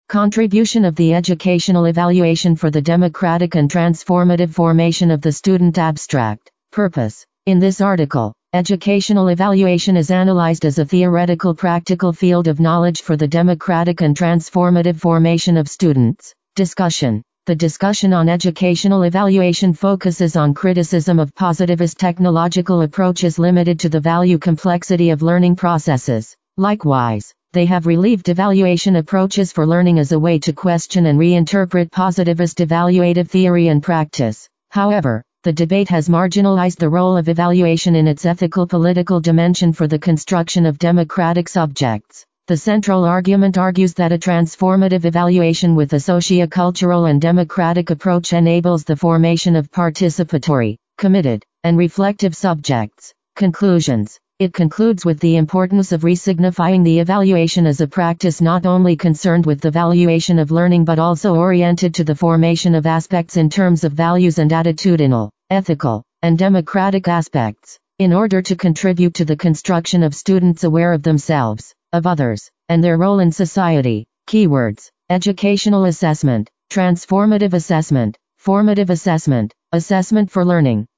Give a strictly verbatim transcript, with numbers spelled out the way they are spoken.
Contribution of the educational evaluation for the democratic and transformative formation of the student. Abstract purpose. In this article, educational evaluation is analyzed as a theoretical practical field of knowledge for the democratic and transformative formation of students. Discussion. The discussion on educational evaluation focuses on criticism of positivist technological approaches limited to the value complexity of learning processes. Likewise, they have relieved evaluation approaches for learning as a way to question and reinterpret positivist evaluative theory and practice. However, the debate has marginalized the role of evaluation in its ethical political dimension for the construction of democratic subjects. The central argument argues that a transformative evaluation with a socio-cultural and democratic approach enables the formation of participatory, committed, and reflective subjects. Conclusions. It concludes with the importance of resignifying the evaluation as a practice not only concerned with the valuation of learning but also oriented to the formation of aspects in terms of values and attitudinal, ethical, and democratic aspects, in order to contribute to the construction of students aware of themselves, of others, and their role in society. Keywords: educational assessment, transformative assessment, formative assessment, assessment for learning.